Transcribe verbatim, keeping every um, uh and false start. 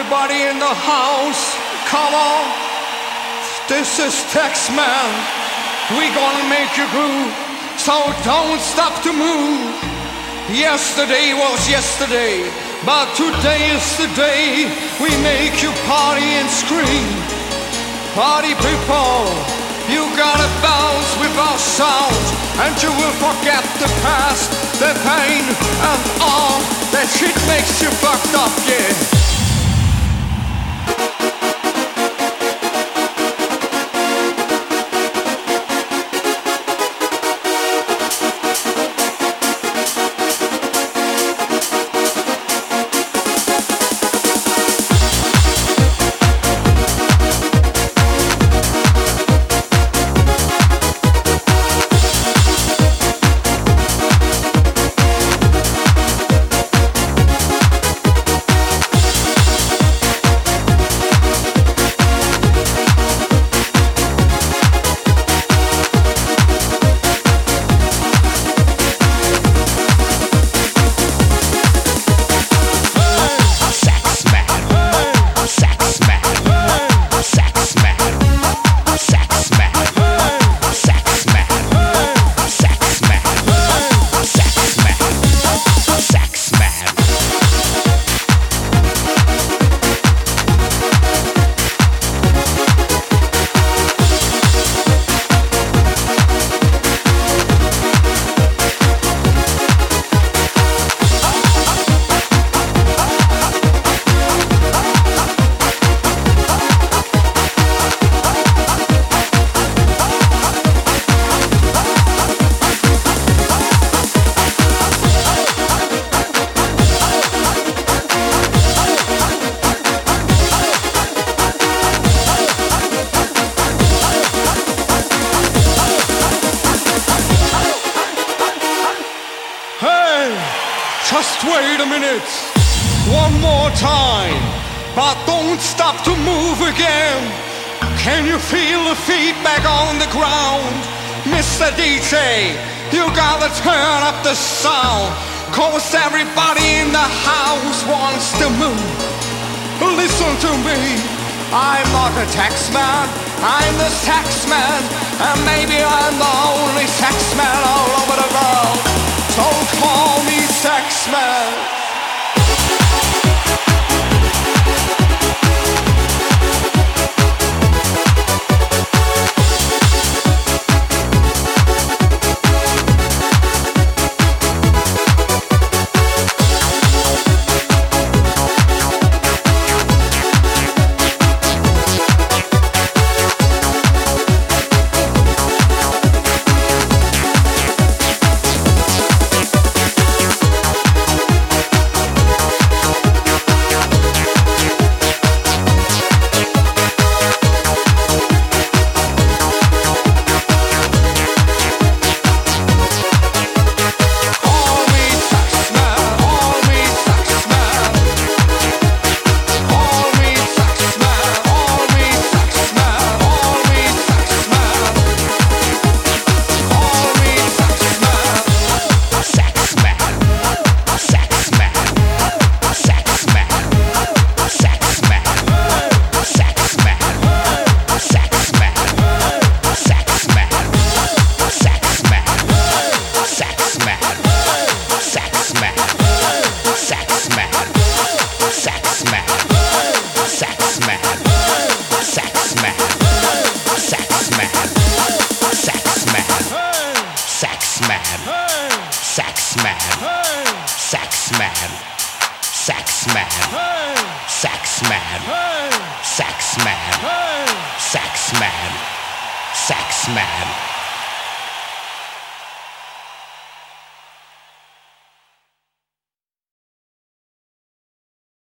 everybody in the house, come on. This is Tex-Man. We gonna make you groove, so don't stop to move. Yesterday was yesterday, but today is the day we make you party and scream. Party people, you gotta bounce with our sound, and you will forget the past, the pain, and all that shit makes you fucked up, yeah. Just wait a minute, one more time, but don't stop to move again. Can you feel the feedback on the ground? Mister D J, you gotta turn up the sound, cause everybody in the house wants to move. Listen to me, I'm not a taxman, I'm the saxman, and maybe I'm the only saxman all over the world. So call me Saxman. Saxman, Saxman, Saxman.